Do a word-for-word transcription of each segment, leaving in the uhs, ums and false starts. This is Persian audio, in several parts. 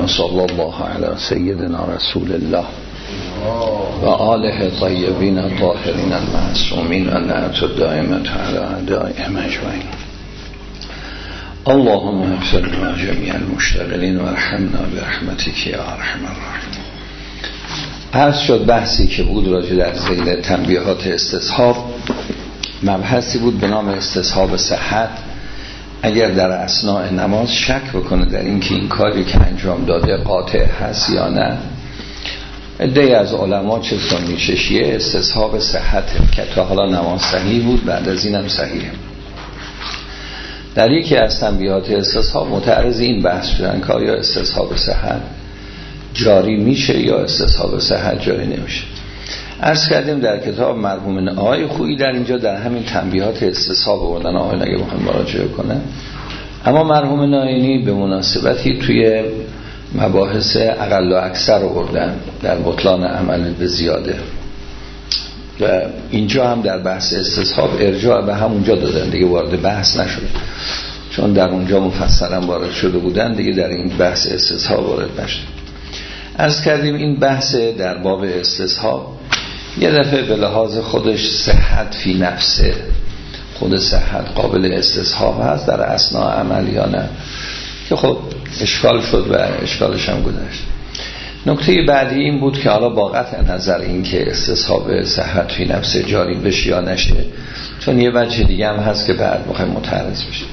و صلی الله علی سیدنا رسول الله و آله طیبین الطاهرین المعصومین و نعمت الدائمة علی اعدائهم اجمعین. اللهم اغفر لنا جمیع المشتغلین و ارحمنا برحمتک یا ارحم الراحمین. عرض شد بحثی که بود راجع در ذیل تنبیهات استصحاب، مبحثی بود به نام استصحاب صحت. اگر در اثناء نماز شک بکنه در این که این کاری که انجام داده قاطع هست یا نه، عده‌ای از علما چه سنی چه شیعه استصحاب صحت که تا حالا نماز صحیح بود، بعد از اینم صحیحه. در یکی از تنبیهات استصحاب متعرض این بحث شدن که آیا استصحاب صحت جاری میشه یا استصحاب صحت جاری نمیشه. عرض کردیم در کتاب مرحوم آقای خویی در اینجا در همین تنبیهات استصحاب بودن آقای اگه بخوایم مراجعه کنه، اما مرحوم ناینی به مناسبتی توی مباحث اقل و اکثر رو بردن در بطلان عمل به زیاده و اینجا هم در بحث استصحاب ارجاع به همونجا دادن، دیگه وارد بحث نشد چون در اونجا مفصلا وارد شده بودن، دیگه در این بحث استصحاب وارد نشد. عرض کردیم این بحث در باب استصحاب یه دفعه به لحاظ خودش صحت فی نفسه، خود صحت قابل استصحاب هست در اثناء عمل یا نه، که خب اشکال شد و اشکالش هم گذشت. نکته بعدی این بود که حالا با قطع نظر این که استصحاب صحت فی نفسه جاری بشه یا نشه، چون یه وجه دیگه هم هست که بعد بخوایم متعرض بشه،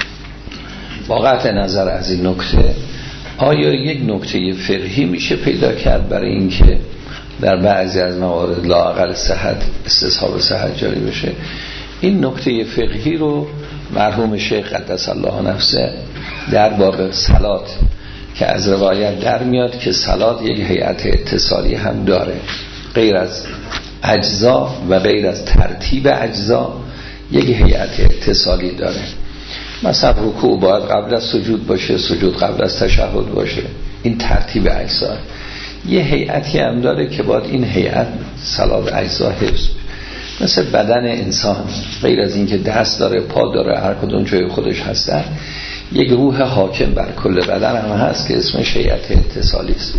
با قطع نظر از این نکته آیا یک نکته فقهی میشه پیدا کرد برای این که در بعضی از موارد لااقل صحت استصحاب صحت جاری بشه؟ این نکته فقهی رو مرحوم شیخ قدس الله نفسه در باب صلات که از روایت در میاد که صلات یک هیئت اتصالی هم داره، غیر از اجزا و غیر از ترتیب اجزا یک هیئت اتصالی داره. مثلا رکوع باید قبل از سجود باشه، سجود قبل از تشهد باشه، این ترتیب اجزا. یه هیئتی هم داره که باید این هیئت صلات اجزا حفظ، مثل بدن انسان، غیر از این که دست داره، پا داره، هر کدوم جای خودش هستن، یک روح حاکم بر کل بدن هم هست که اسمش هیئت اتصالی است.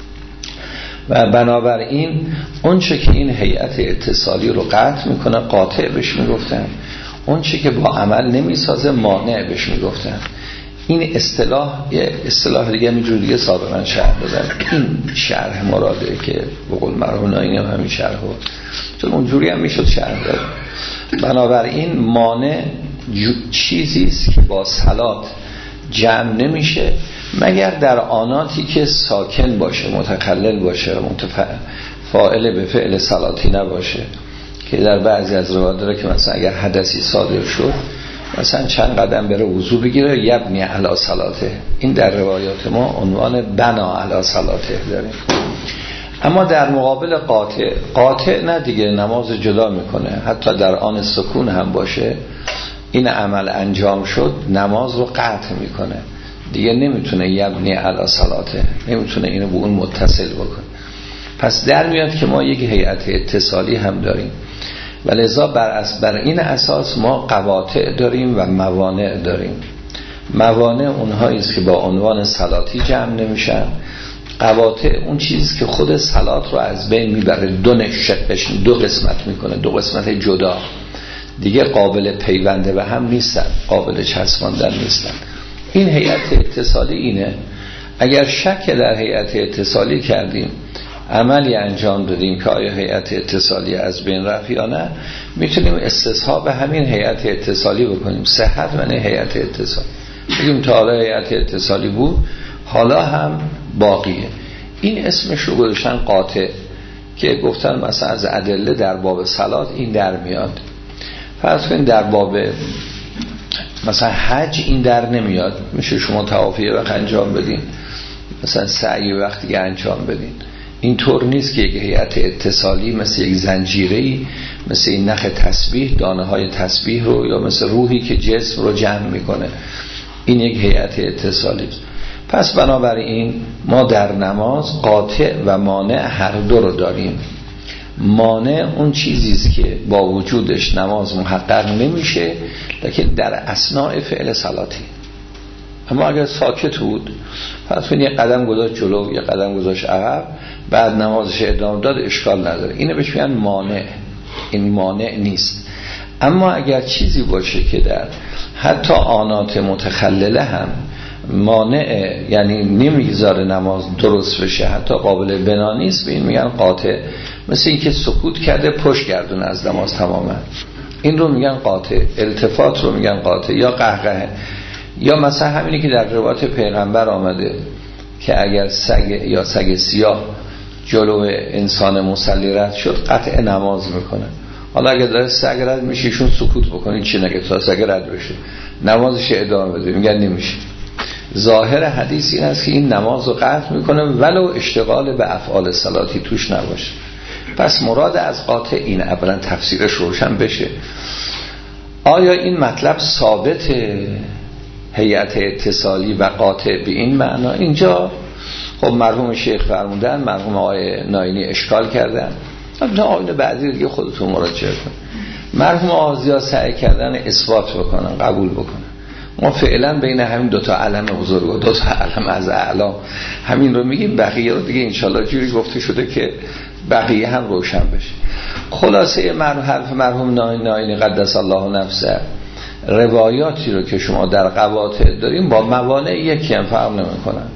و بنابراین اون چه که این هیئت اتصالی رو قطع میکنه قاطع بهش میگفتن، اون چه که با عمل نمیسازه مانع بهش میگفتن. این اصطلاح یه اصطلاح دیگه میجور دیگه سابقا شرح دادن، این شرح مراده که بقول مرحوم ناینی هم همین شرح بود، چون اونجوری هم میشد شرح داد. بنابراین مانع چیزی است که با صلات جمع نمیشه مگر در آناتی که ساکن باشه، متخلل باشه، فاعل به فعل صلاتی نباشه، که در بعضی از روایات داره که مثلا اگر حدثی صادر شد مثلا چند قدم بره وضو بگیره یبنی علی صلاته، این در روایات ما عنوان بنا علی صلاته داریم. اما در مقابل قاطع، قاطع نه دیگه نماز جدا میکنه، حتی در آن سکون هم باشه این عمل انجام شد نماز رو قطع میکنه، دیگه نمیتونه یبنی علی صلاته، نمیتونه اینو به اون متصل بکنه. پس در میاد که ما یک هیئت اتصالی هم داریم و لذا بر, بر این اساس ما قواطع داریم و موانع داریم. موانع اونهایی است که با عنوان صلاتی جمع نمیشن، قواطع اون چیزی که خود صلات رو از بین میبره، دو نشقش دو قسمت میکنه، دو قسمت جدا، دیگه قابل پیونده به هم نیستن، قابل چسباندن نیستن. این هیئت اتصالی اینه. اگر شک در هیئت اتصالی کردیم، عملی انجام دادیم که آیا هیئت اتصالی از بین رفت یا نه، میتونیم استصحاب همین هیئت اتصالی بکنیم، صحت و نه هیئت اتصالی، بگیم تا حالا هیئت اتصالی بود حالا هم باقیه. این اسمش رو گذاشتن قاطع، که گفتن مثلا از ادله در باب صلات این در میاد. فرض کنید در باب مثلا حج این در نمیاد، میشه شما طوافیه وقت انجام بدین، مثلا سعی وقتی که انجام بدین. این طور نیست که یک هیئت اتصالی مثل یک زنجیره‌ای، مثل این نخ تسبیح، دانه های تسبیح رو، یا مثل روحی که جسم رو جمع میکنه، این یک هیئت اتصالی است. پس بنابراین ما در نماز قاطع و مانع هر دو رو داریم. مانع اون چیزی است که با وجودش نماز محقق نمیشه، لیکن در اثناء فعل صلاتی، اما اگر ساکت بود پس یه قدم گذاشت جلو یه قدم گذاشت عقب بعد نمازش ادامه داد اشکال نداره. اینو بهش میگن مانع. این مانع نیست. اما اگر چیزی باشه که در حتی آنات متخلله هم مانع، یعنی نمیگذاره نماز درست بشه، حتی قابل بنا نیست، به این میگن قاطع. مثل این که سکوت کرده پشت گردون از نماز تماما، این رو میگن قاطع. التفات رو میگن قاطع. یا قهقه، یا مثلا همینی که در روایت پیغمبر آمده که اگر سگ یا سگ سیاه جلو انسان مصلی رد شد قطع نماز میکنه. حالا اگر داره سگ رد میشه ایشون سکوت بکنه، چی نگه تا سگ رد بشه، نمازش ادامه بده. میگن نمیشه. ظاهر حدیث این است که این نماز رو قطع میکنه ولو اشتغال به افعال صلاتی توش نباشه. پس مراد از قاطع این، اولا تفسیرش روشن بشه. آیا این مطلب ثابت هیئت اتصالی و قاطع به این معنا؟ اینجا خب مرحوم شیخ فرمودن، مرحوم آقای ناینی اشکال کردن، نه آقای بعدی دیگه خودتون مراجعه کن. مرحوم آزیا سعی کردن اثبات بکنن، قبول بکنن. ما فعلا بین همین دوتا علم بزرگ و دوتا علم از اعلام همین رو میگیم، بقیه رو دیگه انشالله جوری گفته شده که بقیه هم روشن بشه. خلاصه حرف مرحوم ناینی قدس الله نفسه، روایاتی رو که شما در قواطع داریم با موانع یکی هم فرق نمی‌کنن.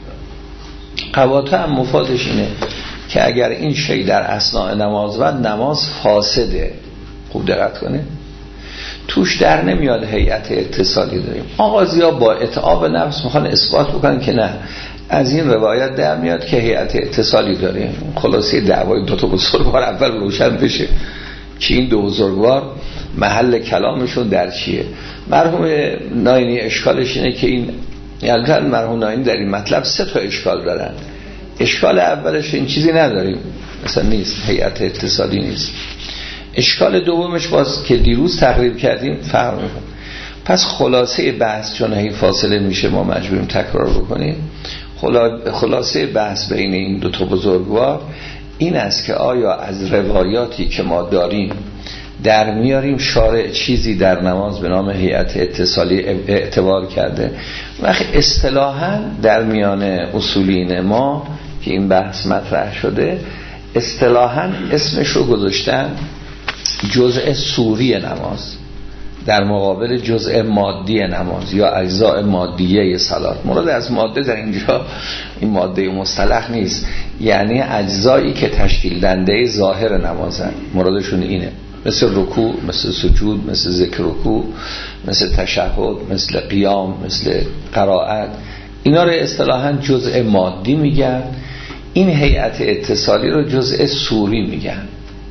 قواطع هم مفادش اینه که اگر این شی در اثناء نماز و نماز فاسده، خوب دقت کنید، توش در نمیاد هیئت اتصالی داریم. آغازیا با اتعاب نفس میخوان اثبات بکنن که نه، از این روایت در میاد که هیئت اتصالی داریم. خلاصه دعوای دو تا بزرگوار اول روشن بشه که این دو بزرگوار محل کلامشون در چیه. مرحوم ناینی اشکالش اینه که این، یعنی مرحوم ناینی در این مطلب سه تا اشکال دارن. اشکال اولش این چیزی نداریم، مثلا نیست، هیئت اتصالی نیست. اشکال دومش باز که دیروز تقریب کردیم فرق میکنه. پس خلاصه بحث، چون هی فاصله میشه ما مجبوریم تکرار بکنیم، خلاصه بحث بین این دو تا بزرگوار این است که آیا از روایاتی که ما داریم در میاریم شارع چیزی در نماز به نام هیئت اتصالی اعتبار کرده. وقت اصطلاحاً در میان اصولین ما که این بحث مطرح شده، اصطلاحاً اسمش رو گذاشتن جزء سوری نماز در مقابل جزء مادی نماز یا اجزاء مادیه صلات. مراد از ماده در اینجا این ماده مصطلح نیست، یعنی اجزایی که تشکیل دهنده ظاهر نمازن، مرادشون اینه. مثل رکوع، مثل سجود، مثل ذکر رکوع، مثل تشهد، مثل قیام، مثل قرائت، اینا رو اصطلاحاً جزء مادی میگن. این هیئت اتصالی رو جزء سوری میگن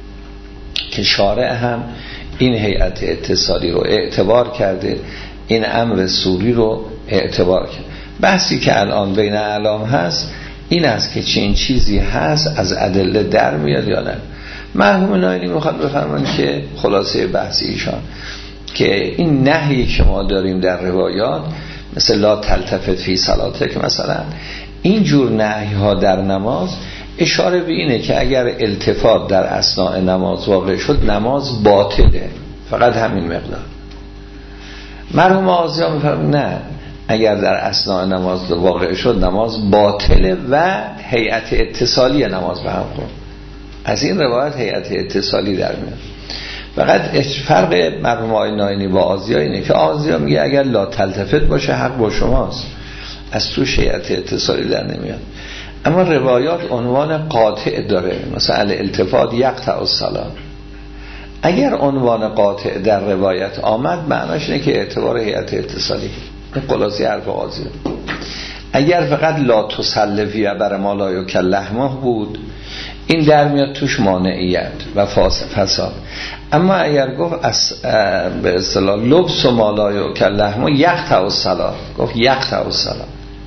که شارع هم این هیئت اتصالی رو اعتبار کرده، این امر سوری رو اعتبار کرده. بحثی که الان بین اعلام هست این است که چه این چیزی هست از ادله در میاد یا نه. مرحوم ناینی میخواد بفرمان که خلاصه بحث ایشان که این نهی که ما داریم در روایات مثل لا تلتفت فی صلاته، که مثلا این جور نهی ها در نماز اشاره به اینه که اگر التفات در اثناء نماز واقع شد نماز باطله، فقط همین مقدار. مرحوم آزیا میفرمایند نه، اگر در اثناء نماز واقع شد نماز باطله و هیئت اتصالی نماز به هم خورد. از این روایت هیئت اتصالی در میاد. فقط فرق مرحوم آقای ناینی با آزیا اینه که آزیا میگه اگر لا تلتفت باشه حق با شماست، از توش هیئت اتصالی در نمیاد. اما روایات عنوان قاطع داره، مثلا الالتفات یقطع الصلاة. اگر عنوان قاطع در روایت آمد معناش اینه که اعتبار هیئت اتصالی. این خلاصه حرف آزیا. اگر فقط لا تسلفی بر ما لا یکلحمه بود این در میاد توش مانعیت و فساد. اما اگر گفت از به اصطلاح لبس و ما لا یکلحمه یقطع الصلاة، گفت یقطع الصلاة.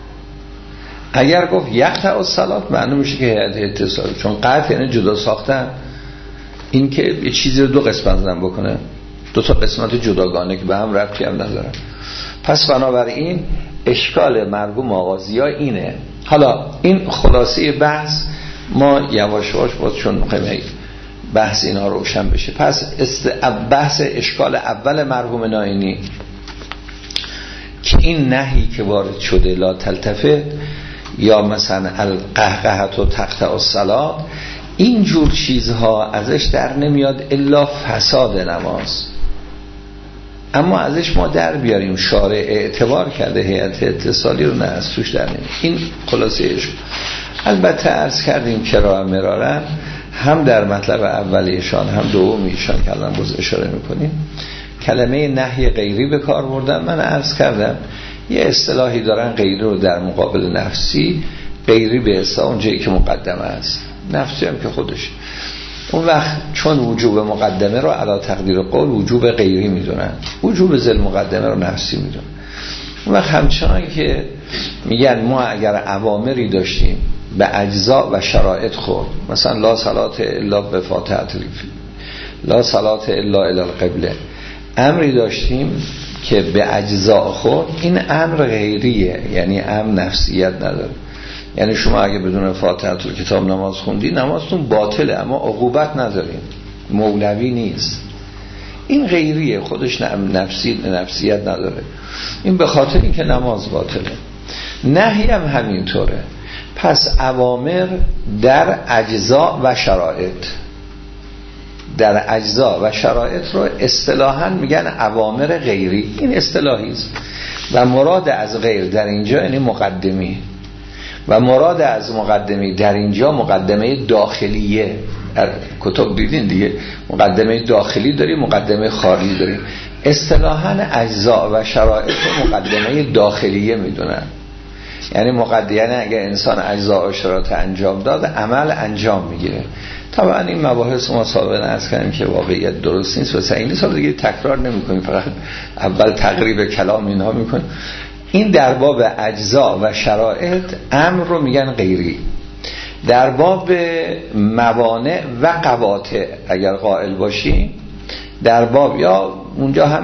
اگر گفت یقطع الصلاة معنی میشه که هیئت اتصالی، چون قطع یعنی جدا ساختن، این که یه چیزی رو دو قسمت زدن بکنه، دو تا قسمت جداگانه که به هم ربطی هم ندارن. پس بنابراین اشکال مرحوم آغازیا اینه. حالا این خلاصه بحث، ما یواش یواش باید چون میخوایم بحث اینا روشن بشه. پس بحث اشکال اول مرحوم ناینی که این نهی که وارد شده لا تلتفت یا مثلا القهقهت و تقطع الصلاة، این جور چیزها ازش در نمیاد الا فساد نماز. اما ازش ما در بیاریم شارع اعتبار کرده هیئت اتصالی رو، نه از توش در نمیاد. این خلاصه‌اش. البته عرض کردیم کرا مرارا هم در مطلب اولیشان هم دومیشان که الان باز اشاره میکنیم کلمه نهی غیری به کار بردن. من عرض کردم یه اصطلاحی دارن غیری رو در مقابل نفسی، غیری به اصطلاح اونجایی که مقدمه است، نفسی هم که خودش. اون وقت چون وجوب مقدمه رو علی تقدیر قول وجوب غیری میدونن، وجوب ذل مقدمه رو نفسی میدونن. اون وقت همچنان که میگن ما اگر اوامری داشتیم به اجزا و شرایط خورد، مثلا لا صلات الا به فاتحه لا صلات الا الی القبله، امری داشتیم که به اجزا خورد، این امر غیریه، یعنی امر نفسیت نداره. یعنی شما اگه بدون فاتحه تو کتاب نماز خوندی نمازتون باطله، اما عقوبت نداریم، مولوی نیست. این غیریه، خودش نفسی نفسیت نداره. این به خاطر اینکه نماز باطله. نهی هم همینطوره. پس اوامر در اجزا و شرایط، در اجزا و شرایط رو اصطلاحاً میگن اوامر غیری. این اصطلاحی است و مراد از غیر در اینجا یعنی مقدمی، و مراد از مقدمی در اینجا مقدمه داخلیه. کتاب دیدین دیگه، مقدمه داخلی داریم، مقدمه خارجی داریم. اصطلاحاً اجزا و شرایط رو مقدمه داخلیه میدونن. یعنی مقدمه، یعنی اگر انسان اجزا و شرایط انجام داد عمل انجام میگیره. طبعا این مباحث ما سابقا عرض کردیم که واقعیت درست نیست و صحیح نیست، دیگه تکرار نمی‌کنیم، فقط اول تقریب کلام اینها می‌کنیم. این در باب اجزا و شرایط امر رو میگن غیری. در باب موانع و قواطع اگر قائل باشیم، در باب یا اونجا هم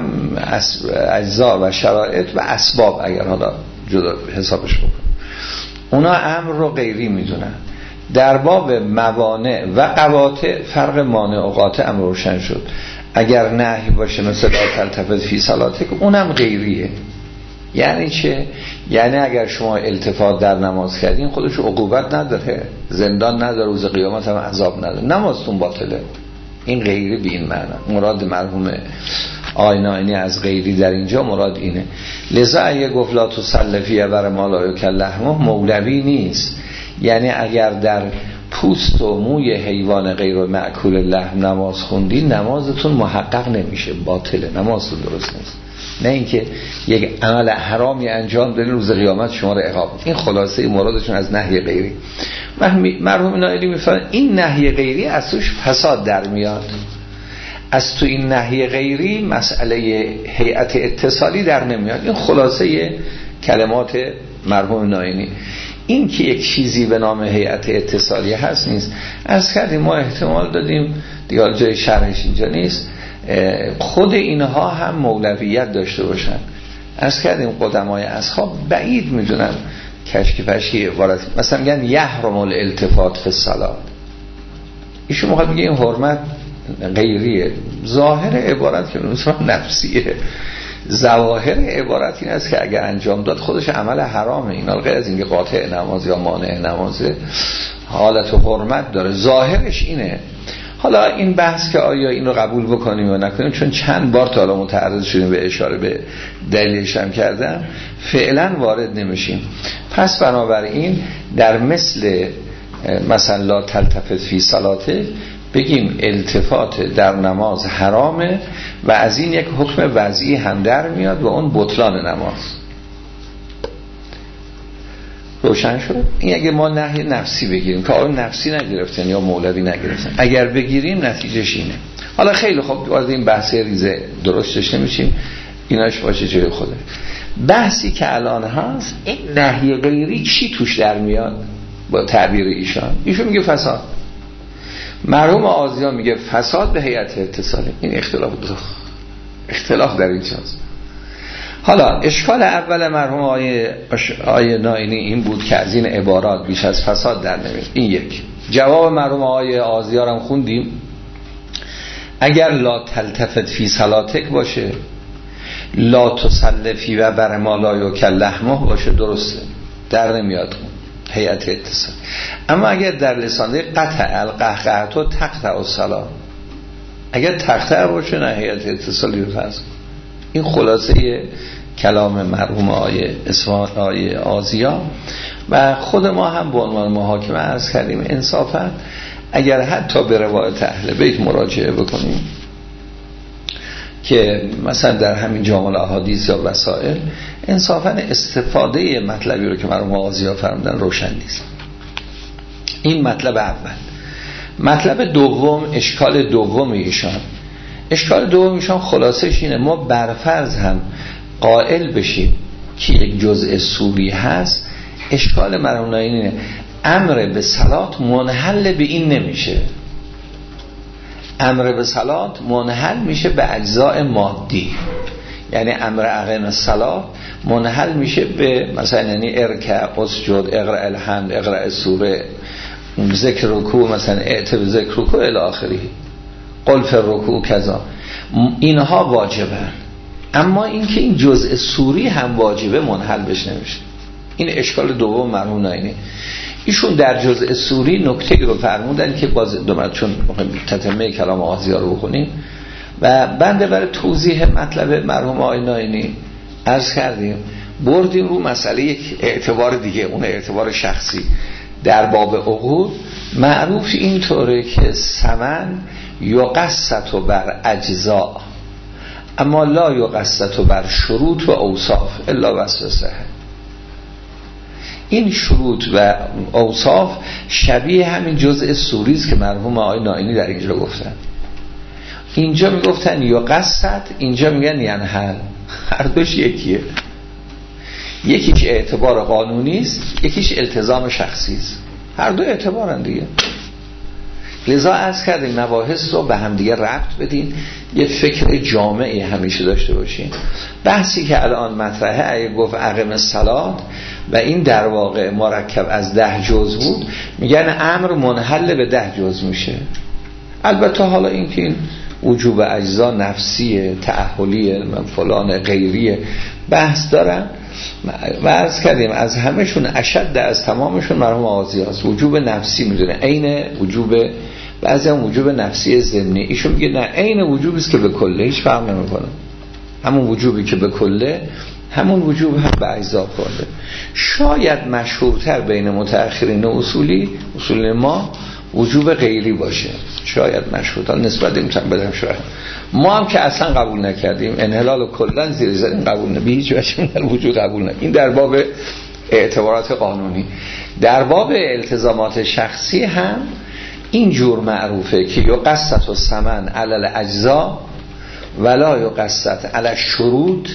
اجزا و شرایط و اسباب اگر حالا جدا حسابش بکنیم، اونا امر رو غیری میدونن. در باب موانع و قواطع فرق مانع و قاطع هم روشن شد. اگر نهی باشه مثل لا تلتفت فی صلاتک، اونم غیریه. یعنی چه؟ یعنی اگر شما التفات در نماز کردین خودش عقوبت نداره، زندان نداره، روز قیامت هم عذاب نداره، نمازتون باطله. این غیری به این معنی. مراد مرحوم آینانی از غیری در اینجا مراد اینه. لذا اگه گفت لا تصلی بر ما لا یکلحمه، مولوی نیست. یعنی اگر در پوست و موی حیوان غیر مأکول لحم نماز خوندی، نمازتون محقق نمیشه، باطله، نمازتون درست نیست. نه اینکه یک عمل حرامی انجام بدین روز قیامت شما رو عقاب. این خلاصه مرادشون از نهی غیری. مرحوم نائلی میفرمایند این نهی غیری از توش فساد در میاد. از تو این نهی غیری مسئله هیئت اتصالی در نمیاد. این خلاصه کلمات مرحوم نائلی. این که یک چیزی به نام هیئت اتصالی هست نیست. از کردیم ما احتمال دادیم دیگه، جای شرحش اینجا نیست، خود اینها هم مولویت داشته باشن. از کردیم قدمای اصحاب بعید میدونن کشکی پشکی عبارت، مثلا میگن یحرم الالتفات فی الصلاه، ایشون میخواد بگه این حرمت غیریه. ظاهر عبارت که مثلا نفسیه، ظواهر عبارت این است که اگر انجام داد خودش عمل حرامه. اینا غیر از اینکه قاطع نماز یا مانع نماز حالت و حرمت داره، ظاهرش اینه. حالا این بحث که آیا این رو قبول بکنیم و نکنیم، چون چند بار تا حالا متعرض شدیم به اشاره به دلیلش هم کردم، فعلا وارد نمیشیم. پس بنابراین در مثل مثلا لا تلتفت فی صلاته بگیم التفات در نماز حرامه و از این یک حکم وضعی هم در میاد و اون بطلان نماز. روشن شد؟ این اگه ما نهی نفسی بگیریم که آن نفسی نگرفتن یا مولوی نگرفتن، اگر بگیریم نتیجهش اینه. حالا خیلی خوب، وارد این بحث ریزه درستش نمیشیم، ایناش باشه جای خوده. بحثی که الان هست این نهی غیری چی توش در میاد با تعبیر ایشان؟ ایشون میگه فساد. مرحوم آزیا میگه فساد به هیئت اتصالی. این اختلاف داره، اختلاف در اینجاست. حالا اشکال اول مرحوم آیه آیه نائینی این بود که از این عبارات بیش از فساد در نمیاد. این یک. جواب مرحوم آیه آزیا هم خوندیم. اگر لا تلتفت فی صلاتک باشه لا تسلفی و بر ما لا یکل لحمه باشه درسته، در نمیاد هیئت اتصال. اما اگر در لسانه قطع القهقه تو تقطع الصلاة، اگر تقطع باشه نه هیئت اتصالی رو فرض. این خلاصه کلام مرحوم آیه اصفهان آیه آزیا. و خود ما هم به عنوان محاکمه عرض کردیم انصافا اگر حتی به روایت اهل بیت مراجعه بکنیم که مثلا در همین جامع احادیث یا وسائل، انصافا استفاده مطلبی رو که مرحوم آزیا فرمودن روشن نیست. این مطلب اول. مطلب دوم، اشکال دوم ایشان اشکال دوم ایشان خلاصش اینه ما برفرض هم قائل بشیم که یک جزء سوری هست، اشکال مرحوم اینه امر به صلات منحل به این نمیشه. امر به صلات منحل میشه به اجزاء مادی، یعنی امر اقیم الصلاه منحل میشه به مثلا یعنی ارکع، اسجد، اقرأ الحمد، اقرأ سوره، ذکر رکوع، مثلا اعت به ذکر رکوع الی آخره، قل فی الرکوع کذا، اینها واجبن. اما اینکه این جزء سوری هم واجبه منحل بش نمیشه. این اشکال دوم مرحوم ناینی. ایشون در جزء سوری نکته رو فرمودن که باز دومت چون تتمه کلام آزیا رو بخونیم و بنده برای توضیح مطلب مرحوم آقای ناینی عرض کردیم، بردیم رو مسئله یک اعتبار دیگه، اون اعتبار شخصی. در باب عقود معروف اینطوره که ثمن یقسط بر اجزاء اما لا یقسط بر شروط و اوصاف الا وسوسه. این شروط و اوصاف شبیه همین جزء سوری است که مرحوم آقای ناینی در اینجا گفتن. اینجا میگفتن یقسط، اینجا میگن ینحل. هر دوش یکیه، یکیش اعتبار قانونی است، یکیش التزام شخصی است. هر دو اعتبارن دیگه. لذا عرض کردیم مباحث رو به هم دیگه ربط بدین، یه فکر جامعی همیشه داشته باشین. بحثی که الان مطرحه اگه گفت اقیم الصلاة و این در واقع مرکب از ده جزء بود، میگن امر منحل به ده جزء میشه. البته حالا این که این وجوب اجزا نفسیه، تعهلیه، فلان غیریه بحث دارن و عرض کردیم از همشون اشد از تمامشون مرحوم آزی هست. وجوب نفسی میدونه، عین وجوب، بعضی هم وجوب نفسی ضمنی. ایشون میگه نه، عین وجوبی است که به کله، هیچ فرق نمیکنه. همون وجوبی که به کله همون وجوب هم به اجزا کنه. شاید مشهورتر بین متأخرین و اصولی اصول ما وجوب غیری باشه، شاید مشهورتر نسبت میتونم بدم. شاید ما هم که اصلا قبول نکردیم، انحلال و کلن زیر زدیم قبول نه، به هیچ وجه وجود قبول نه. این در باب اعتبارات قانونی. در باب التزامات شخصی هم اینجور معروفه که یقسط الثمن علی الاجزاء ولا یقسط علی الشروط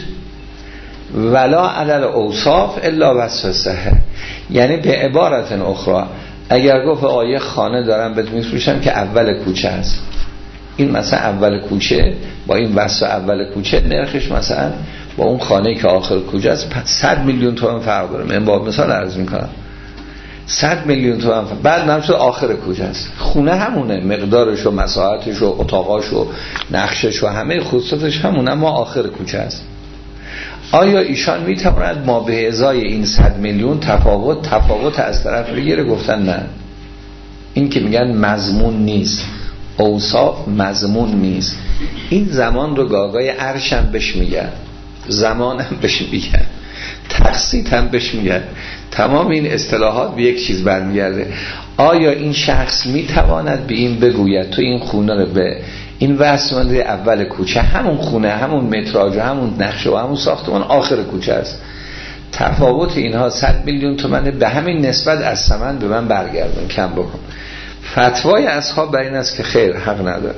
ولا علی الاوصاف الا وسوسه. یعنی به عبارت اخرى اگر گفت آیه خانه دارم بهت میفروشم که اول کوچه است، این مثلا اول کوچه با این وصف اول کوچه نرخش مثلا با اون خانه که آخر کوچه است صد میلیون تومان فرق داره. من با مثال عرض میکنم صد میلیون تومان فرق. بعد نمیشه آخر کوچه است، خونه همونه، مقدارش و مساحتش و اتاقاش و نقشش و همه خصوصاتش همونه، اما آخر کوچه است. آیا ایشان میتواند ما به ازای این صد میلیون تفاوت تفاوت از طرف بگیره؟ گفتن نه. این که میگن مضمون نیست، اوصاف مضمون نیست. این زمان رو گاگای عرش هم بهش میگن، زمان هم بهش میگن، تقسیط هم بهش میگن. تمام این اصطلاحات به یک چیز برمیگرده. آیا این شخص میتواند به این بگوید تو این خونه رو به این وسمنده اول کوچه، همون خونه، همون متراژ، همون نقشه و همون ساختمان آخر کوچه است، تفاوت اینها صد میلیون تومنه، به همین نسبت از ثمن به من برگردون، کم بکن. فتوای اصحاب بر این است که خیر، حق نداره،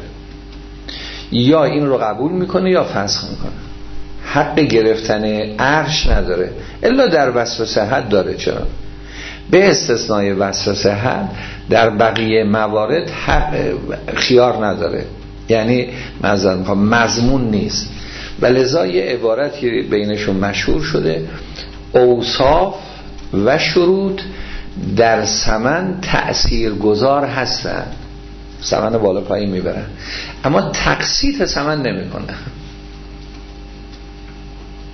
یا این رو قبول میکنه یا فسخ میکنه. حق گرفتن عرش نداره الا در وصف صحت داره. چرا؟ به استثنای وصف صحت در بقیه موارد حق خیار نداره، یعنی مضمون نیست. و لذا یه عبارتی بینشون مشهور شده، اوصاف و شروط در ثمن تأثیر گذار هستن، ثمن بالا پایین میبرن، اما تقسیط ثمن نمی کنن.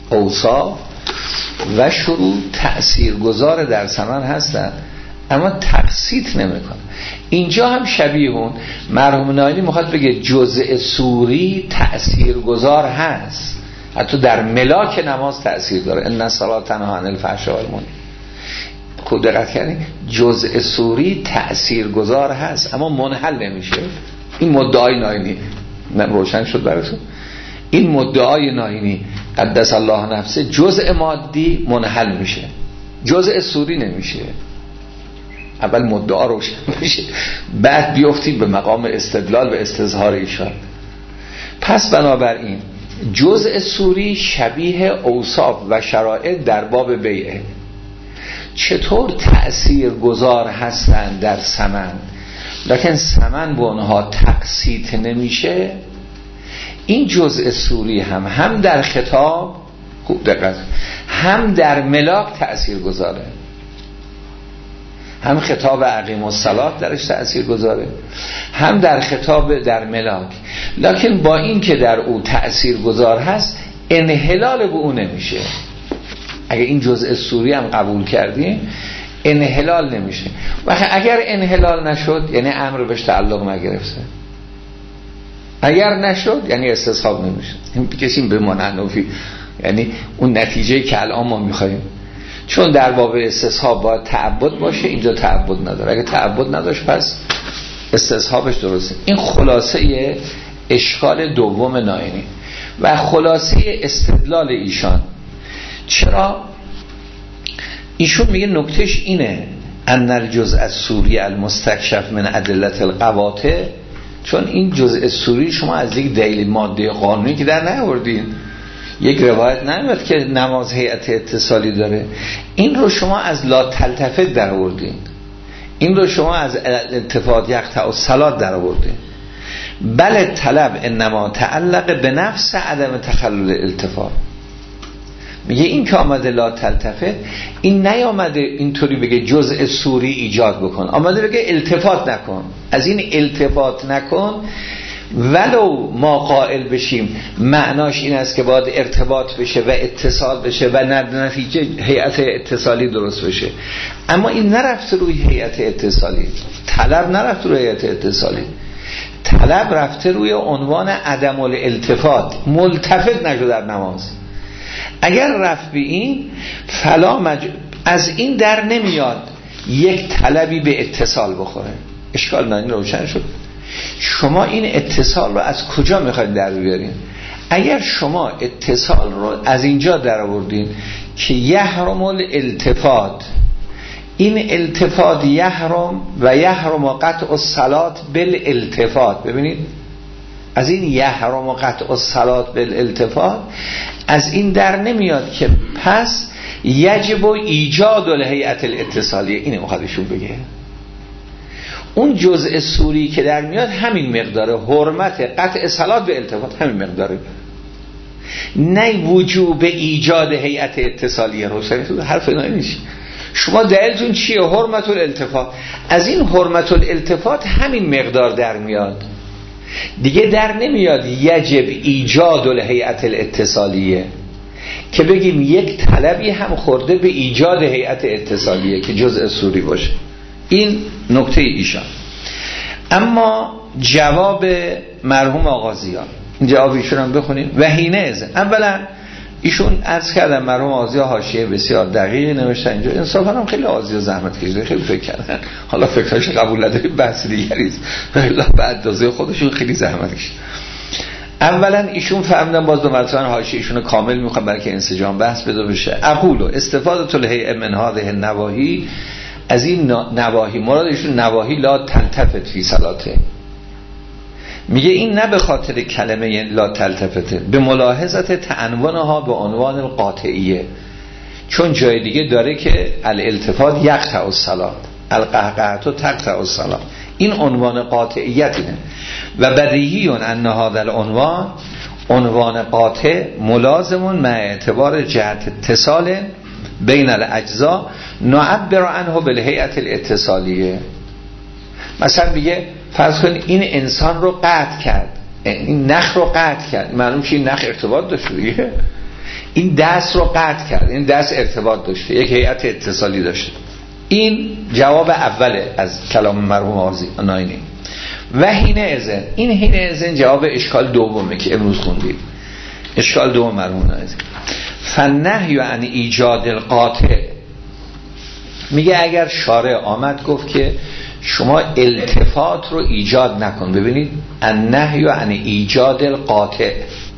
اوصاف و شروط تأثیرگذار در ثمن هستن، اما تقسیط نمیکنه. اینجا هم شبیه اون مرحوم نایینی میخواد بگه جزء صوری تأثیرگذار هست، حتی در ملاک نماز تأثیر داره. ان الصلاة تنهی عن الفحشاء والمنکر. خود دقت کردین جزء صوری تأثیرگذار هست اما منحل نمیشه. این مدعای نایینی روشن شد براتون؟ این مدعای نایینی قدس الله نفسه جزء مادی منحل میشه، جزء صوری نمیشه. اول مدعا روشن میشه، بعد بیافتیم به مقام استدلال و استظهار ایشان. پس بنابراین جزء صوری شبیه اوصاف و شرایط در باب بیعه. چطور تأثیر گذار هستند در ثمن لکن ثمن به اونها تقسیط نمیشه، این جزء صوری هم هم در خطاب خوب دقت هم در ملاک تأثیر گذاره. هم خطاب اقیم الصلاة درش تأثیر گذاره، هم در خطاب در ملاک. لکن با این که در او تأثیر گذار هست انحلال به او نمیشه. اگه این جزء صوری هم قبول کردیم انحلال نمیشه. و اگر انحلال نشد یعنی امر بهش تعلق نگرفته، اگر نشد یعنی استصحاب نمیشه. این بکشیم به منعنفی، یعنی اون نتیجه که الان ما میخوایم. چون در باب استصحاب باید تعبد باشه، اینجا تعبد نداره. اگه تعبد نداشت پس استصحابش درسته. این خلاصه اشکال دوم نایینی و خلاصه استدلال ایشان. چرا؟ ایشون میگه نکتهش اینه ان الجزء الصوری المستکشف من ادلت القواطع، چون این جزء صوری شما از یک دلیل ماده قانونی که در نیاوردین، یک روایت نمیاد که نماز هیئت اتصالی داره، این رو شما از لا تلتفت در آوردین، این رو شما از التفات یقطع الصلاة در آوردین. بل طلب انما تعلق به نفس عدم تخلل التفات. میگه این که آمده لا تلتفت، این نیامده اینطوری بگه جزء صوری ایجاد بکن، آمده بگه التفات نکن. از این التفات نکن ولو ما قائل بشیم معناش این است که باید ارتباط بشه و اتصال بشه و نتیجه هیئت اتصالی درست بشه، اما این نرفت روی هیئت اتصالی، طلب نرفت روی هیئت اتصالی، طلب رفته روی عنوان عدم الالتفات، ملتفت نشد در نماز. اگر رفت به این فلا مج... از این در نمیاد یک طلبی به اتصال بخوره. اشکال نانی روشن شد. شما این اتصال رو از کجا میخواید در بیارین؟ اگر شما اتصال رو از اینجا در آوردین که یحرم الالتفات، این التفات یحرم و یحرم قطع الصلاة بالالتفات. ببینید از این یحرم قطع الصلاة بالالتفات از این در نمیاد که پس یجب ایجاد الهیئت الاتصالیه. اینه مخاطبشون بگه. اون جزء صوری که در میاد همین مقداره، حرمت قطع صلات به التفات همین مقداره، نه وجوب ایجاد هیئت اتصالیه. روشن حرف نمیشه. شما دلیلتون چیه؟ حرمت الالتفات. از این حرمت الالتفات همین مقدار در میاد، دیگه در نمیاد یجب ایجاد الهیئت الاتصالیه که بگیم یک طلبی هم خورده به ایجاد هیئت اتصالیه که جزء صوری باشه. این نکته ایشان. اما جواب مرحوم آغازیان، جواب ایشون هم بخونیم. وحینه از اولا ایشون عرض کردن مرحوم آغازیان حاشیه بسیار دقیقی نوشتن اینجا، انصافا هم خیلی آغازیان زحمت کشیده، خیلی فکر کردن، حالا فکرش قبول نداره بحث دیگریست، الله بعد اندازه خودشون خیلی زحمت کشیدن. اولا ایشون فهمیدن، باز دو مرتبه حاشیه ایشون کامل میخوام برای که انسجام بحث بده بشه. اقول استفاده الهیئه من هذه النواهی، از این نواهی مرادشون نواهی لا تلتفت فی صلاته. میگه این نه به خاطر کلمه لا تلتفته، به ملاحظت تعنونها به عنوان القاطعیه، چون جای دیگه داره که الالتفات یقطع الصلاة، القهقهة تقطع الصلاة، این عنوان قاطعیت اینه. و بدیهی ان هذا العنوان عنوان قاطع ملازمون مع اعتبار جهت اتصال بین الاجزا نعبر عنه بالهیئت الاتصالیه. مثلا میگه فرض کن این انسان رو قطع کرد، این نخ رو قطع کرد، معلوم که این نخ ارتباط داشت دیگه، این دست رو قطع کرد، این دست ارتباط داشته، یک هیئت اتصالی داشته. این جواب اوله از کلام مرحوم ناینی. و حین اذن، این حین اذن جواب اشکال دومه که امروز خوندیم. اشکال دوم مرحوم ناینی، فالنهی عن ایجاد القاطع، میگه اگر شارع آمد گفت که شما التفات رو ایجاد نکن، ببینید النهی عن ایجاد القاطع،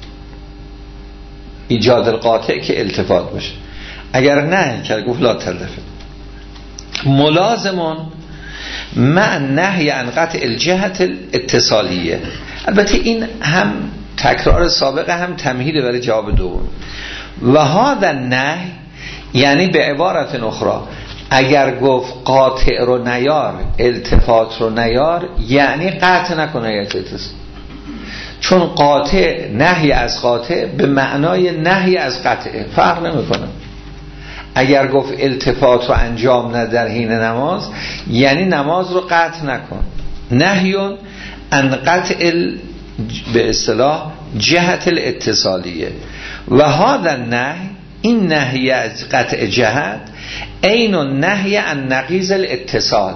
ایجاد القاطع که التفات باشه، اگر نه که گفت لا تلتفت، ملازمون مع نهی عن قطع الجهت الاتصالیه. البته این هم تکرار سابقه هم تمهیده برای جواب دوم. و هذا النهی یعنی به عبارت اخرى اگر گفت قاطع رو نیار، التفات رو نیار، یعنی قطع نکنه هیئت اتصال، چون قاطع، نهی از قاطع به معنای نهی از قطع فرق نمیکنه. اگر گفت التفات رو انجام نه در حین نماز، یعنی نماز رو قطع نکن. نهیون ان قطع ال... به اصطلاح جهت الاتصالیه. و هذا النهی، این نهی از قطع جهت عین النهی عن نقیض الاتصال،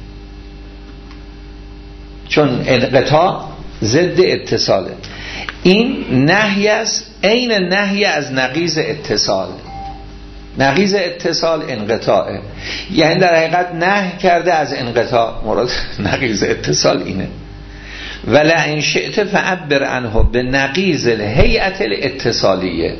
چون انقطاع ضد اتصاله. این نهی از عین نهی از نقیض اتصال. نقیض اتصال انقطاعه، یعنی در حقیقت نهی کرده از انقطاع، مراد نقیض اتصال اینه. ولئن شئت فعبر عنه به نقیض الهیئت الاتصالیه،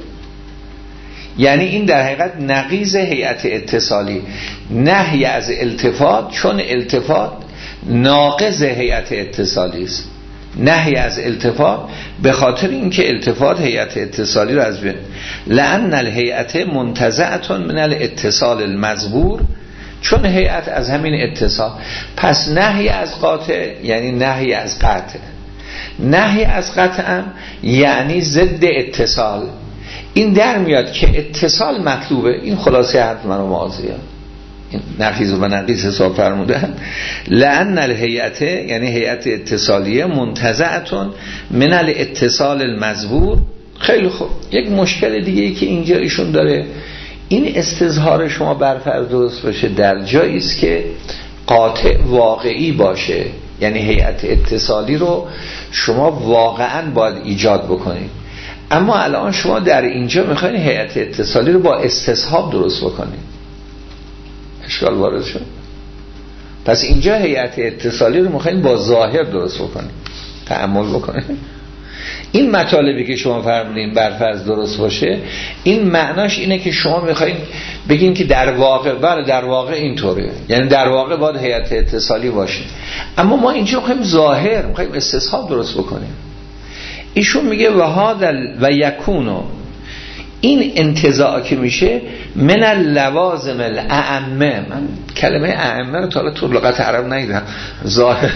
یعنی این در حقیقت نقیض هیئت اتصالی، نهی از التفات، چون التفات ناقض هیئت اتصالی است. نهی از التفات به خاطر اینکه التفات هیئت اتصالی رو از بین، لأن الهیئت منتزعة من الاتصال المذکور، چون هیئت از همین اتصال. پس نهی از قاطع یعنی نهی از قطع، نهی از قطع یعنی ضد اتصال. این در میاد که اتصال مطلوبه. این خلاصه حرف من و معاذیه، این نقیض و نقیض حساب فرمودن. لأن الهیئت یعنی هیئت اتصالیه منتزعة من الاتصال المذکور. خیلی خوب، یک مشکل دیگه ای که اینجا ایشون داره، این استظهار شما برفرض درست باشه در جایی است که قاطع واقعی باشه، یعنی هیئت اتصالی رو شما واقعا باید ایجاد بکنید. اما الان شما در اینجا میخواین هیئت اتصالی رو با استصحاب درست بکنید. اشکال وارد شد. پس اینجا هیئت اتصالی رو میخواین با ظاهر درست بکنید، تأمل بکنید. این مطالبی که شما فرمودین برفرض درست باشه، این معناش اینه که شما میخواین بگین که در واقع، بله در واقع اینطوره، یعنی در واقع باید هیئت اتصالی باشه. اما ما اینجا میخوایم ظاهر، میخوایم استصحاب درست بکنیم. ایشون میگه و هادل و یکونو، این انتزاع که میشه من اللوازم الاعمه. من کلمه اعمه رو تا حالا تو لغت عرب ندیدم. ظاهر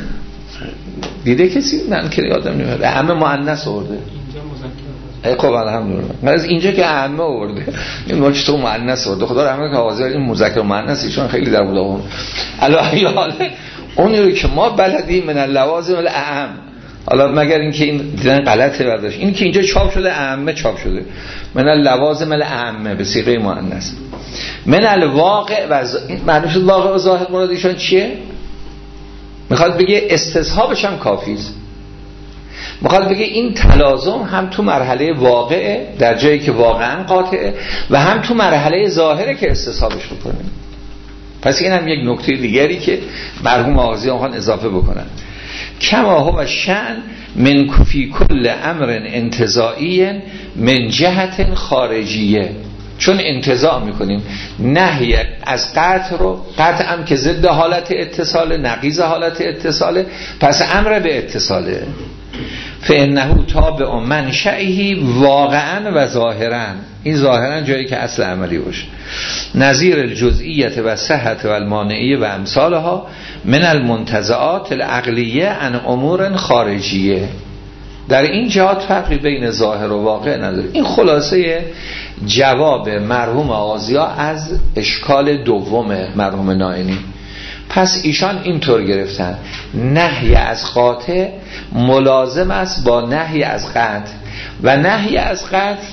دیده کسی؟ من که یادم نمیاد. اعمه مؤنث آورده اینجا، مذکر. خب الحمدلله. از اینجا که اعمه آورده، این وقت تو مؤنث آورده. خدا رحمت کنه حاضر این مذکر مؤنث ایشون خیلی در بود اون. الهی حاله اون رو که ما بلدیم من اللوازم الاعم. حالا مگر اینکه این دیدن غلطه برداشت، این که اینجا چاپ شده اعمه چاپ شده، من اللوازم الاعمه به صيغه مؤنث. من الواقع و ز... معنی شد واقع و ظاهر مراد ایشون چیه؟ میخواد بگه استصحابش هم کافی است. میخواد بگه این تلازم هم تو مرحله واقعه، در جایی که واقعا قاطعه، و هم تو مرحله ظاهره که استصحابش بکنه. پس این هم یک نکته دیگری که مرحوم آغازی آنها اضافه بکنن. کما هو شأن من کفی کل امر انتزاعی من جهت خارجیه، چون انتزاع میکنیم نهی از قطع رو، قطع هم که ضد حالت اتصال، نقیض حالت اتصاله، پس امر به اتصاله. فانه تابع منشأه واقعا و ظاهرا، این ظاهرا جایی که اصل عملی باشه. نظیر الجزئیت و صحت و المانعیه و امثالها من المنتزعات العقلیه عن امور خارجیه. در این جهات فرقی بین ظاهر و واقع نداره. این خلاصه جواب مرحوم آغازیا از اشکال دوم مرحوم نائینی. پس ایشان اینطور گرفتن نهی از قاطع ملازم است با نهی از قطع، و نهی از قطع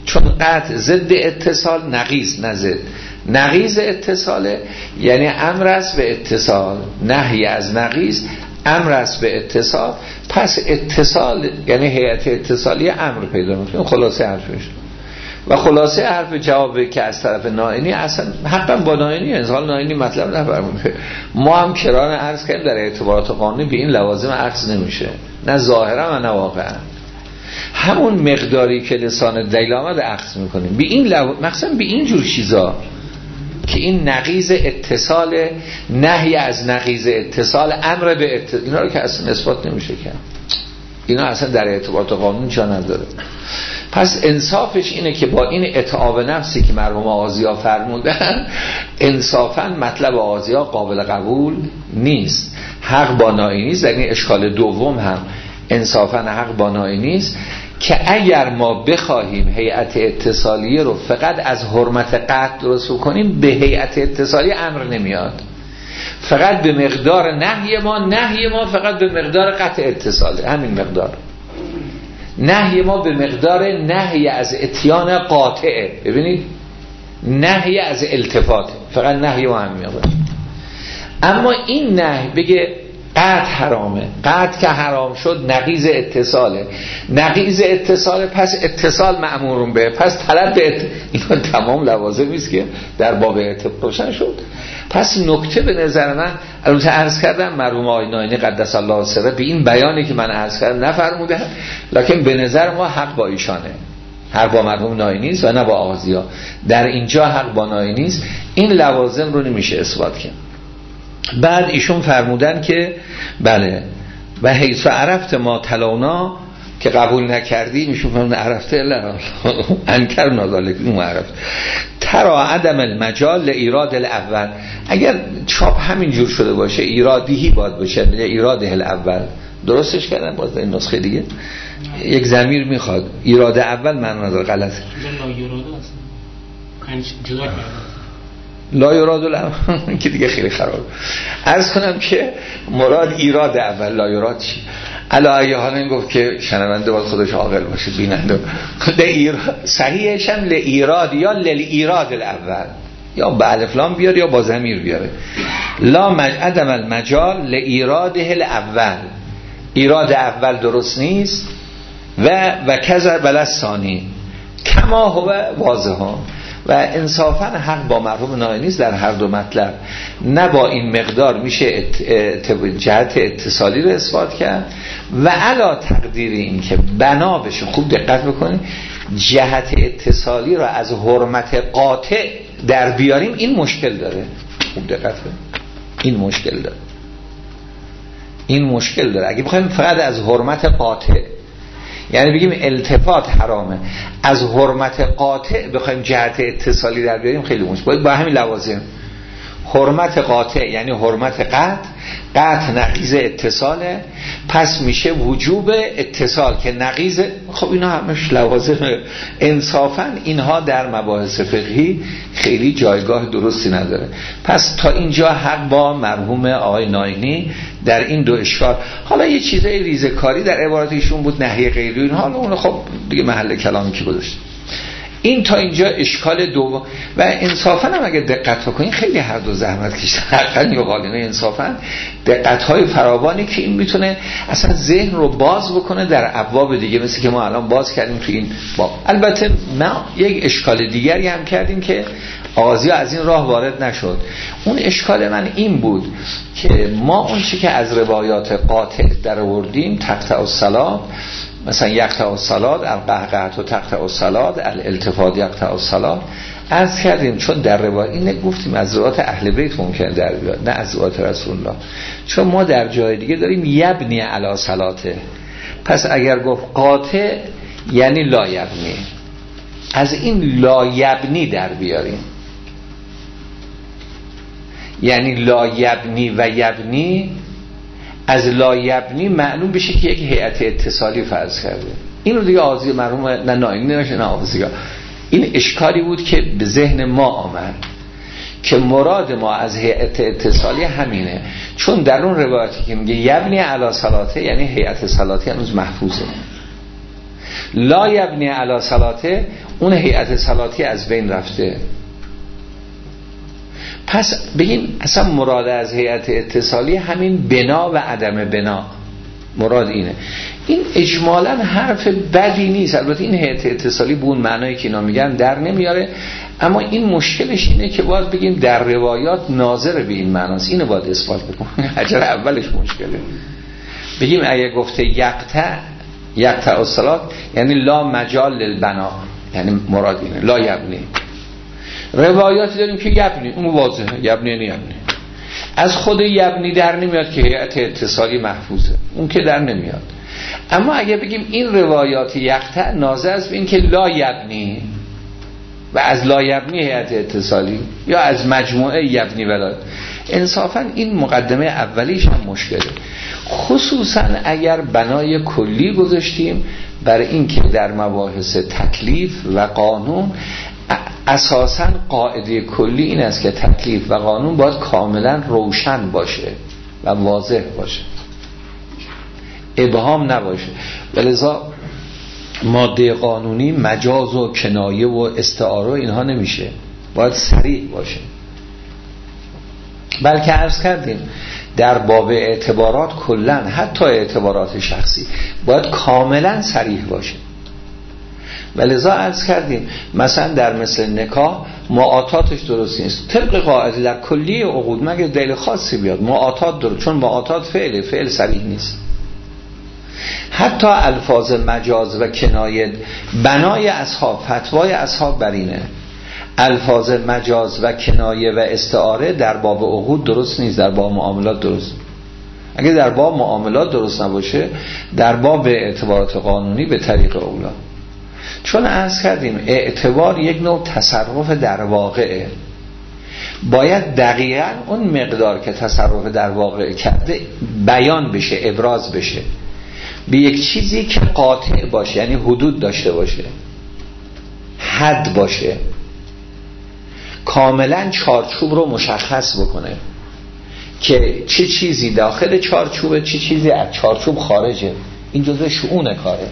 چون قطع ضد اتصال، نقیض نه ضد. نقیض اتصاله یعنی امر است به اتصال، نهی از نقیض امر است به اتصال. پس اتصال یعنی هیئت اتصالی امر پیدا میکنه. خلاصه حرفش و خلاصه حرف جوابه که از طرف نائینی اصلا حقا با نائینی انزال نائینی مطلب نفرمونه. ما هم کران عرض کردیم در اعتبارات قانونی به این لوازم عرض نمیشه، نه ظاهرا و نه واقعا. همون مقداری که لسان دلیل آمد عرض میکنیم به این لو... مثلا به این جور چیزا که این نقیض اتصال، نهی از نقیض اتصال، امر به اتصال، اینا رو که اصلا اثبات نمیشه کرد. اینا اصلا در اعتبارات قانونی جا نداره. پس انصافش اینه که با این اتعاب نفسی که مرحوم آغازی‌ها فرمودن، انصافا مطلب آغازی‌ها قابل قبول نیست. حق با نائینی است. در این اشکال دوم هم انصافا حق با نائینی است که اگر ما بخواهیم هیئت اتصالیه رو فقط از حرمت قطع درست کنیم، به هیئت اتصالی امر نمیاد. فقط به مقدار نهی ما، نهی ما فقط به مقدار قطع اتصاله، همین مقدار. نهی ما به مقدار نهی از اتیان قاطعه. ببینید نهی از التفات، فقط نهی ما هم میاد. اما این نهی بگه قطع حرامه، قطع که حرام شد نقیض اتصاله، نقیض اتصاله پس اتصال مأمورون به، پس طلب به ات... این تمام لوازمی است که در باب اعتبار روشن شد. پس نکته به نظر من البته عرض کردم مرحوم آقای نائینی قدس الله سره به این بیانی که من عرض کردم نفرمودن، لکن به نظر ما حق با ایشانه، حق با مرحوم نائینی است و نه با آغازی‌ها. در اینجا حق با نائینی است. این لوازم رو نمیشه اثبات کرد. بعد ایشون فرمودن که بله و حیث عرفت ما تلونا که قبول نکردی، میشون فرمودن عرفته الا انکر نازالک اون عرفت ترا عدم المجال لایراد الاول. اگر چاپ همین جور شده باشه ایرادیهی باید باشه، ایراده الاول درستش کردن. باز این نسخه دیگه یک ضمیر میخواد، ایراد اول معنی نداره، غلطه. لا ایراده اصلا جدا کردن، لا یراد الامر که دیگه خیلی خراب. عرض کنم که مراد ایراد اول، لا یراد چی؟ علا ای حال این گفت که شنونده باید خودش عاقل باشه، بیننده. صحیحش هم لایراد یا لایراد الاول، یا با الف لام بیاره یا با ضمیر بیاره. لا عدم المجال لایراده الاول، ایراد اول درست نیست. و و کذا بل ثانی کما هو واضحه. و انصافا حق با مرحوم نائینی است در هر دو مطلب. نه با این مقدار میشه ات... ات... جهت اتصالی رو اثبات کرد و علا تقدیر این که بنا بشه. خوب دقت بکنید، جهت اتصالی رو از حرمت قاطع در بیاریم این مشکل داره. خوب دقت کنید، این مشکل داره، این مشکل داره. اگه بخوایم فقط از حرمت قاطع، یعنی بگیم التفات حرامه، از حرمت قاطع بخوایم جهت اتصالی در بیاریم خیلی مشکل. باید با همین لوازم حرمت قاطع یعنی حرمت قطع، قطع نقیض اتصاله، پس میشه وجوب اتصال که نقیض. خب اینا همش لوازم. انصافا اینها در مباحث فقهی خیلی جایگاه درستی نداره. پس تا اینجا حق با مرحوم آقای نائینی در این دو اشکال. حالا یه چیزای ریزکاری در عباراتشون بود، نهی غیری، این حالا اون خب دیگه محل کلامی که گذاشت. این تا اینجا اشکال دو. و انصافا هم اگه دقت کنین خیلی هر دو زحمت کشیدن حقا یا قالینه. انصافا دقت‌های فراوانی که این میتونه اصلا ذهن رو باز بکنه در ابواب دیگه، مثل که ما الان باز کردیم تو این باب. البته ما یک اشکال دیگری هم کردیم که آغازی از این راه وارد نشد. اون اشکال من این بود که ما اون چی که از روایات قاطع در آوردیم، تقطع الصلاة مثلا یقطع الصلاة، القهقهة و تقطع الصلاة، الالتفات یقطع الصلاة، عرض کردیم چون در روایت این گفتیم از روایات اهل بیت ممکنه در بیاد، نه از روایات رسول الله. چون ما در جای دیگه داریم یبنی علی صلاته، پس اگر گفت قاطع یعنی لا یبنی، از این لا یبنی در بیاریم، یعنی لا یبنی و یبنی، از لا یبنی معلوم بشه که یک هیئت اتصالی فرض کرده. این رو دیگه آغازی مرحوم نه نائینی نمیشه نه آغازی. این اشکالی بود که به ذهن ما آمد که مراد ما از هیئت اتصالی همینه، چون در اون روایتی که میگه یبنی علی صلاته یعنی هیئت صلاتی هنوز محفوظه. لا یبنی علی صلاته، اون هیئت صلاتی از بین رفته. پس بگیم اصلا مراد از هیئت اتصالی همین بنا و عدم بنا، مراد اینه. این اجمالا حرف بدی نیست. البته این هیئت اتصالی به اون معنایی که اینا میگن در نمیاره، اما این مشکلش اینه که باید بگیم در روایات ناظر به این معناست، اینو باید اثبات بکنیم. حجر اولش مشکله. بگیم اگه گفته یقطع یقطع الصلاة یعنی لا مجال للبنا، یعنی مراد اینه لا یبنی. روایاتی داریم که یبنی، اون واضحه، یبنی یعنی یبنی. از خود یبنی در نمیاد که هیئت اتصالی محفوظه، اون که در نمیاد. اما اگه بگیم این روایات یقطع ناظر است به این که لا یبنی و از لا یبنی هیئت اتصالی یا از مجموعه یبنی ولا، انصافا این مقدمه اولیش هم مشکله. خصوصا اگر بنای کلی گذاشتیم برای این که در مباحث تکلیف و قانون اساساً قاعده کلی این است که تکلیف و قانون باید کاملا روشن باشه و واضح باشه، ابهام نباشه. ولذا ماده قانونی مجاز و کنایه و استعاره اینها نمیشه، باید صریح باشه. بلکه عرض کردیم در باب اعتبارات کلن، حتی اعتبارات شخصی باید کاملا صریح باشه. ولذا عرض کردیم مثلا در مثل نکاح معاطاتش درست نیست طبق قاعده در کلی عقود، مگه دلیل خاصی بیاد معاطات درست، چون معاطات فعل فعل صریح نیست. حتی الفاظ مجاز و کنایه، بنای اصحاب، فتوای اصحاب بر اینه الفاظ مجاز و کنایه و استعاره در باب عقود درست نیست، در باب معاملات درست. اگه در باب معاملات درست نباشه در باب اعتبارات قانونی به طریق اولا. چون عرض کردیم اعتبار یک نوع تصرف در واقعه، باید دقیقاً اون مقدار که تصرف در واقع کرده بیان بشه، ابراز بشه به یک چیزی که قاطع باشه، یعنی حدود داشته باشه، حد باشه، کاملا چارچوب رو مشخص بکنه که چه چیزی داخل چارچوبه، چه چیزی از چارچوب خارجه. این جزء شؤون کاره،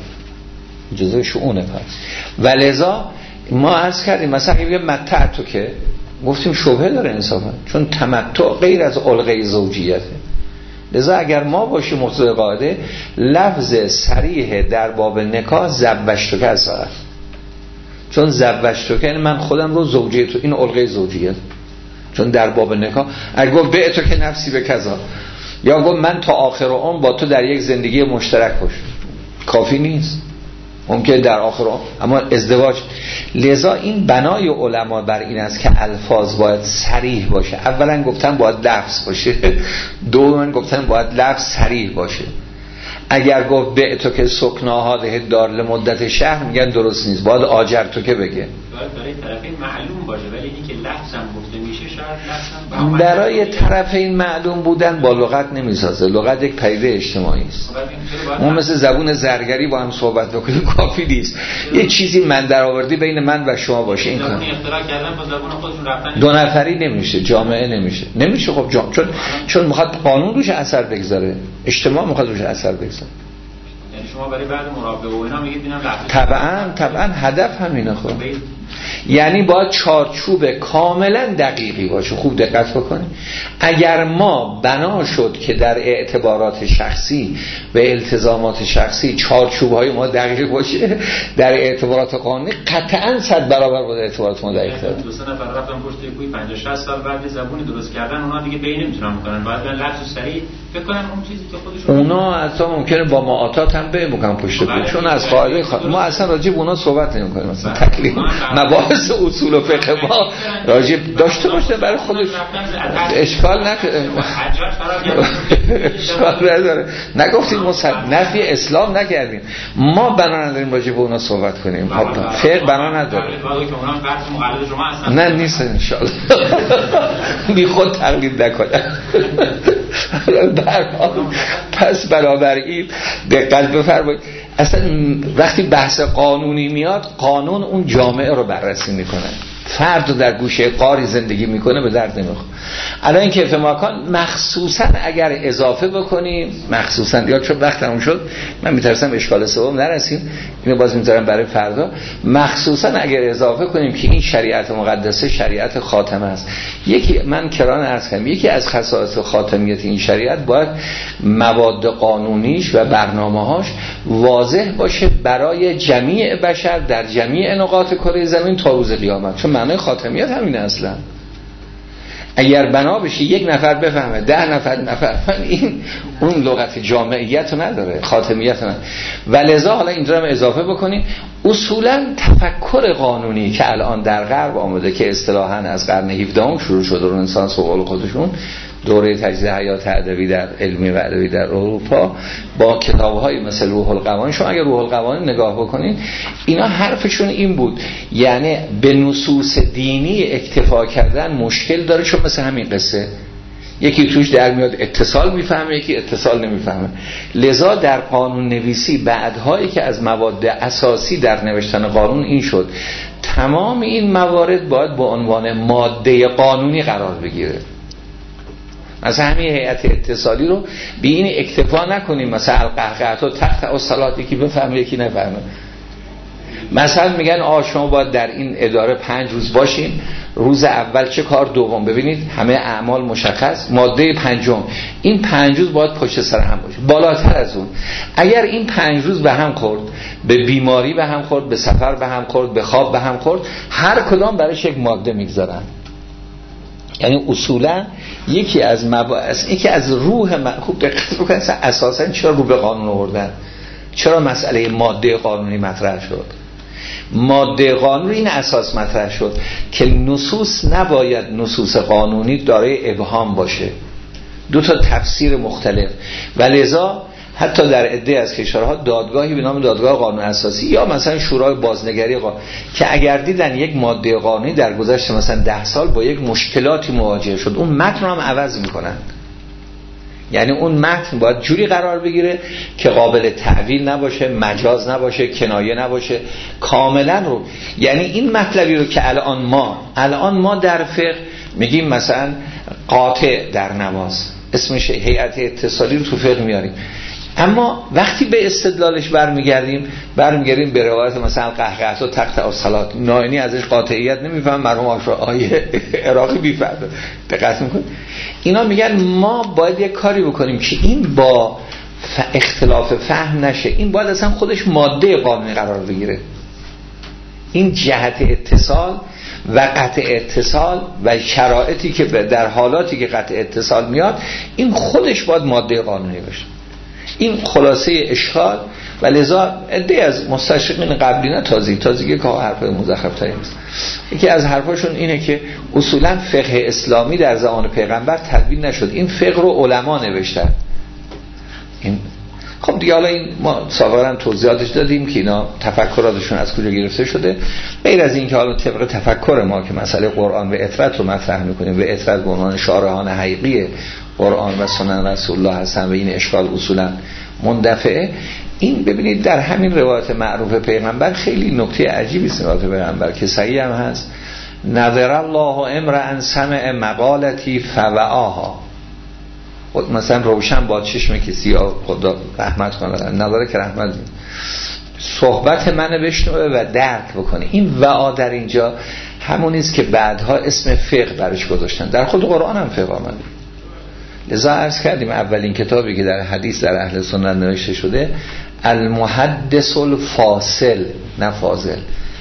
جزء شؤون کاره. ولذا ما عرض کردیم مثلا اگه متع تو که گفتیم شبهه داره انصافا، چون تمتع غیر از علقه زوجیته. لذا اگر ما باشیم مقتضای قاعده لفظ صریح در باب نکاح زوجتک از آخر، چون زوجتک یعنی من خودم رو زوجه تو، این علقه زوجیت. چون در باب نکاح اگر گفت بعتو که نفسی به کذا، یا گفت من تا آخر عمر با تو در یک زندگی مشترک باشم، کافی نیست، ممکن در آخر عمر، اما ازدواج. لذا این بنای علما بر این است که الفاظ باید صریح باشه. اولا گفتن باید لفظ باشه، دوما گفتن باید لفظ صریح باشه. اگر گفت بعتو که سکناها ده دار لمدت شهر، میگن درست نیست، باید آجر تو که بگه، باید برای طرفین معلوم باشه. ولی این که لفظم گفته میشه شاید لفظم برای طرفین معلوم بودن با لغت نمیسازه. لغت یک پدیده اجتماعی است. ما مثل زبون زرگری با هم صحبت بکنیم کافی نیست. یه چیزی من در آوردی بین من و شما باشه، این کار اختراع کردن با زبون خودشون رفتن دو نفری نمیشه، جامعه نمیشه، نمیشه. خب جام... چون چون میخواد قانون روش اثر بگذاره، اجتماع میخواد روش اثر بگذاره. یعنی شما برای بعد مراقبه و اینا میگید اینم لفظ طبعا طبعا هدف همینه. خب یعنی باید چارچوب کاملا دقیقی باشه. خوب دقت بکنید. اگر ما بنا شد که در اعتبارات شخصی و التزامات شخصی چارچوب‌های ما دقیق باشه، در اعتبارات قانونی قطعاً صد برابر با اعتبارات ما دقیق تر. دو سه نفر رفتن پشت کوی پنجاه شصت سال بعد زبونی درست کردن، اونا دیگه بین نمیتونن بکنن، باید برن لفظ سریع فکر کنن اون چیزی که خودشون اونا اصلا ممکنه با معاطات هم به بکنن پشت کوی، چون از قاعده خ... ما اصلا راجع به اونا صحبت نمی‌کنیم. مثلا تکلیف مباحث اصول و فقه ما راجع داشته باشه برای خودش، اشکال نکنه، اشکال نداره. نگفتیم مصد نفی اسلام نکردیم، ما بنا نداریم راجع به اونا صحبت کنیم. فقه بنا نداره. نه نیست ان شاء الله. بی خود تقلید نکنه. پس بنابراین دقت بفرمایید. اصلا وقتی بحث قانونی میاد، قانون اون جامعه رو بررسی میکنه. فرد در گوشه قاری زندگی میکنه به درد نمیخوره. الان این کیف ماکان مخصوصا اگر اضافه بکنیم، مخصوصا یا چون وقتمون شد من میترسم اشکال سوم نرسیم، اینو باز میذارم برای فردا، مخصوصا اگر اضافه کنیم که این شریعت مقدسه شریعت خاتمه است. یکی من کران عرض کنم یکی از خصائص خاتمیت این شریعت باید مواد قانونیش و برنامه‌هاش واضح باشه برای جمیع بشر در جمیع نقاط کره زمین تا روز قیامت، چون معنی خاتمیت همینه اصلا. اگر بنا بشه یک نفر بفهمه ده نفر نفر این اون لغت جامعیت رو نداره، خاتمیت رو نداره. و لذا حالا اینجا هم اضافه بکنیم اصولا تفکر قانونی که الان در غرب آمده که اصطلاحاً از قرن هفدهم شروع شده، رنسانس و قول خودشون دوره تجدید حیات ادبی در علمی و ادبی در اروپا با کتاب‌های مثل روح القوانین، شما اگر روح القوانین نگاه بکنید اینا حرفشون این بود، یعنی به نصوص دینی اکتفا کردن مشکل داره، چون مثل همین قصه یکی توش در میاد اتصال میفهمه یکی اتصال نمیفهمه. لذا در قانون نویسی بعدهایی که از مواد اساسی در نوشتن قانون این شد تمام این موارد باید با عنوان ماده قانونی قرار بگیره. مثلا همین هیئت اتصالی رو به این اکتفا نکنیم مثلا القهقهات و تخت الصلات یکی بفهمه یکی نفهمه. مثلا میگن آ شما باید در این اداره پنج روز باشین، روز اول چه کار، دوم ببینید همه اعمال مشخص، ماده پنجم این پنج روز باید پشت سر هم باشه. بالاتر از اون اگر این پنج روز به هم خورد، به بیماری به هم خورد، به سفر به هم خورد، به خواب به هم خورد، هر کدام برایش یک ماده میگذارن. یعنی اصولا یکی از مباحث یکی از روح من... خوب دقت بکنید اساسا چرا رو به قانون آوردن، چرا مسئله ماده قانونی مطرح شد. ماده قانونی این اساس مطرح شد که نصوص نباید نصوص قانونی دارای ابهام باشه، دو تا تفسیر مختلف، و لذا حتی در عده از کشورها دادگاهی به نام دادگاه قانون اساسی یا مثلا شورای بازنگری قانون که اگر دیدن یک ماده قانونی در گذشته مثلا ده سال با یک مشکلاتی مواجه شد، اون متن رو هم عوض میکنن. یعنی اون متن باید جوری قرار بگیره که قابل تعویل نباشه، مجاز نباشه، کنایه نباشه، کاملا رو. یعنی این مطلبی رو که الان ما الان ما در فقه میگیم مثلا قاطع در نماز، اسمش هیئت اتصالی رو تو فقه میاریم، اما وقتی به استدلالش برمیگردیم برمیگردیم به روایت مثلا قهقهات و تخت الصلات، ناینی ازش قاطعیت نمیفهم، مرحوم آیه عراقی بیفرده دقت میکنه. اینا میگن ما باید یک کاری بکنیم که این با اختلاف فهم نشه، این باید اصلا خودش ماده قانونی قرار بگیره. این جهت اتصال و قطع اتصال و شرایطی که در حالاتی که قطع اتصال میاد این خودش باید ماده قانونی بشه. این خلاصه اشکال. و لذا عده از مستشرقین قبلی نه تازگی تازگی که حرفای مزخرف تری نیست، یکی از حرفاشون اینه که اصولا فقه اسلامی در زمان پیغمبر تدوین نشد، این فقه رو علما نوشتن. این خب دیگه حالا این ما سابقا توضیحاتش دادیم که اینا تفکراتشون از کجا گرفته شده، غیر از این که حالا طبق تفکر ما که مسئله قرآن و اطرت رو مطرح میکنیم و اطرت به عنوان شارحان حقیقی قرآن و سنن رسول الله هستن و این اشکال اصولا مندفعه. این ببینید در همین روایت معروف پیغمبر خیلی نکته عجیبی است. روایت پیغمبر که صحیح هم هست، نظر الله امرأ سمع مقالتی فوعاها، مثلا روشن با چشم کسی یا خدا رحمت کنه، نظر که رحمت دید. صحبت منو بشنوه و درک بکنه. این وعا در اینجا همونیست که بعدها اسم فقه برش گذاشتن، در خود قرآن هم فقه آمده. لذا عرض کردیم اولین کتابی که در حدیث در اهل سنت نوشته شده المحدث الفاصل، نه فاضل،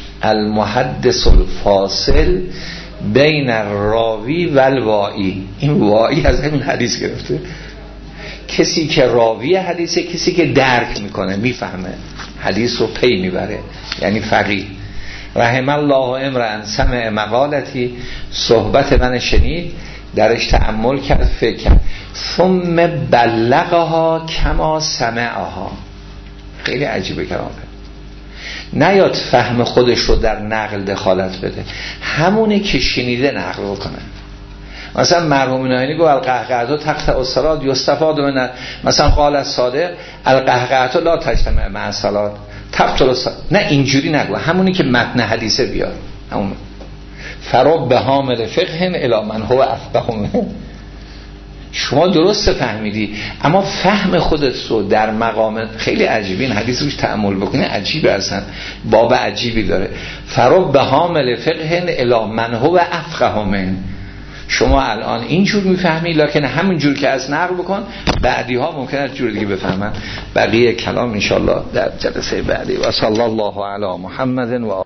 المحدث الفاصل بین الراوی و الوائی. این وائی از همین حدیث گرفته، کسی که راوی حدیثه، کسی که درک میکنه، میفهمه، حدیث رو پی میبره، یعنی فقیه. رحم الله امرأ سمع مقالتی، صحبت من شنید، درش تأمل کرد، فکر کرد، ثم بلغها کما سمعها. خیلی عجیبه کلامه، نیاد فهم خودش رو در نقل دخالت بده، همونه که شنیده نقل بکنه. مثلا مرحوم ناینی گفت القهقهات تخت الصلات یستفاد من، مثلا قال الصادق القهقهات لا تجتمع مع الصلات تبطل الصلات، نه اینجوری نگو، همونی که متن حدیثه بیار، همون فرب حامل فقه الی من هو افقه منه. شما درست فهمیدی، اما فهم خودت رو در مقام خیلی عجیبی، این حدیث روش تأمل بکنی عجیبه، اصلا باب عجیبی داره. فرب حامل فقه الی من هو افقه منه. شما الان اینجور میفهمی، لکن همین جور که از نقل بکن، بعدی ها ممکنه از جور دیگه بفهمن. بقیه کلام انشالله در جلسه بعدی. و صلی الله علی محمد و